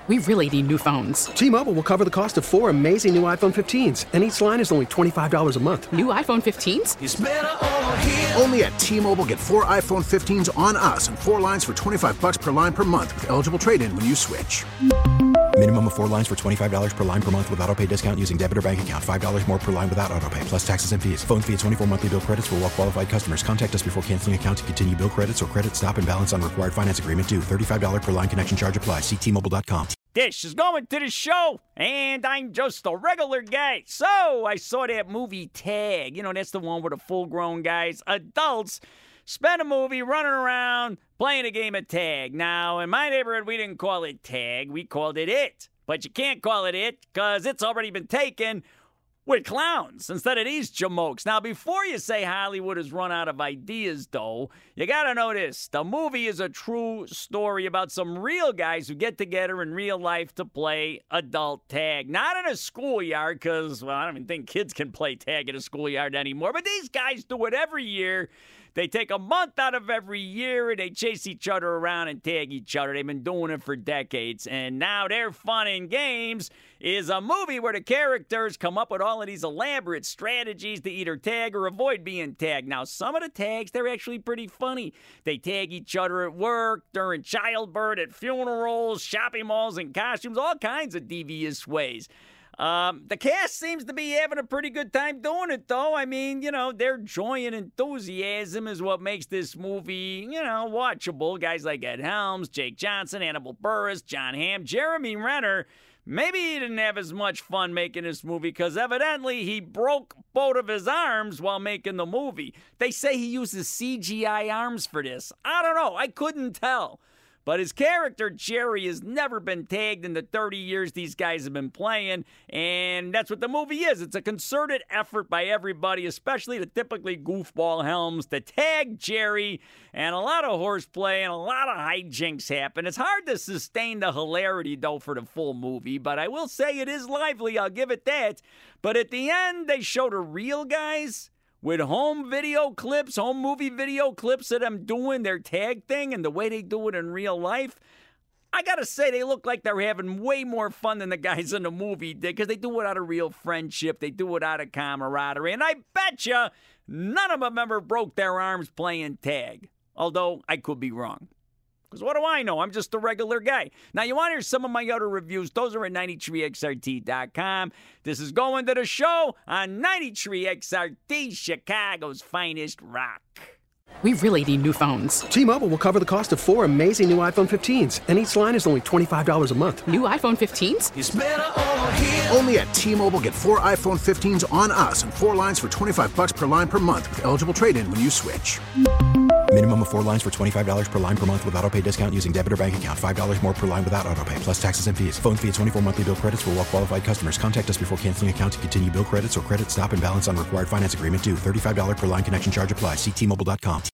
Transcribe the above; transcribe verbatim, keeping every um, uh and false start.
We really need new phones. T-Mobile will cover the cost of four amazing new iPhone fifteens, and each line is only twenty-five dollars a month. New iPhone fifteens? It's better over here. Only at T-Mobile, get four iPhone fifteens on us and four lines for twenty-five dollars per line per month with eligible trade-in when you switch. Minimum of four lines for twenty-five dollars per line per month with autopay discount using debit or bank account. five dollars more per line without autopay, plus taxes and fees. Phone fee at twenty-four monthly bill credits for well-qualified customers. Contact us before canceling account to continue bill credits or credit stop and balance on required finance agreement due. thirty-five dollars per line connection charge applies. See T Mobile dot com. Dish is going to the show, and I'm just a regular guy. So I saw that movie Tag. You know, that's the one where the full-grown guys, adults, spend a movie running around playing a game of tag. Now, in my neighborhood, we didn't call it tag. We called it it. But you can't call it it because it's already been taken with clowns instead of these jamokes. Now, before you say Hollywood has run out of ideas, though, you got to know this. The movie is a true story about some real guys who get together in real life to play adult tag. Not in a schoolyard because, well, I don't even think kids can play tag in a schoolyard anymore. But these guys do it every year. They take a month out of every year and they chase each other around and tag each other. They've been doing it for decades. And now their fun and games is a movie where the characters come up with all of these elaborate strategies to either tag or avoid being tagged. Now, some of the tags, they're actually pretty funny. They tag each other at work, during childbirth, at funerals, shopping malls, and costumes, all kinds of devious ways. Um, the cast seems to be having a pretty good time doing it, though. I mean, you know, their joy and enthusiasm is what makes this movie, you know, watchable. Guys like Ed Helms, Jake Johnson, Hannibal Buress, John Hamm, Jeremy Renner. Maybe he didn't have as much fun making this movie because evidently he broke both of his arms while making the movie. They say he uses C G I arms for this. I don't know. I couldn't tell. But his character, Jerry, has never been tagged in the thirty years these guys have been playing, and that's what the movie is. It's a concerted effort by everybody, especially the typically goofball Helms, to tag Jerry, and a lot of horseplay and a lot of hijinks happen. It's hard to sustain the hilarity, though, for the full movie, but I will say it is lively, I'll give it that. But at the end, they show the real guys with home video clips, home movie video clips of them doing their tag thing and the way they do it in real life. I gotta say, they look like they're having way more fun than the guys in the movie did because they do it out of real friendship. They do it out of camaraderie. And I bet you none of them ever broke their arms playing tag. Although, I could be wrong. Because what do I know? I'm just a regular guy. Now, you want to hear some of my other reviews? Those are at ninety-three X R T dot com. This is Going to the Show on ninety-three X R T, Chicago's finest rock. We really need new phones. T-Mobile will cover the cost of four amazing new iPhone fifteens, and each line is only twenty-five dollars a month. New iPhone fifteens? It's better over here. Only at T-Mobile, get four iPhone fifteens on us and four lines for twenty-five dollars per line per month with eligible trade-in when you switch. Minimum of four lines for twenty-five dollars per line per month with autopay discount using debit or bank account. five dollars more per line without autopay, plus taxes and fees. Phone fee at twenty-four monthly bill credits for well-qualified customers. Contact us before canceling account to continue bill credits or credit stop and balance on required finance agreement due. thirty-five dollars per line connection charge applies. See T Mobile dot com.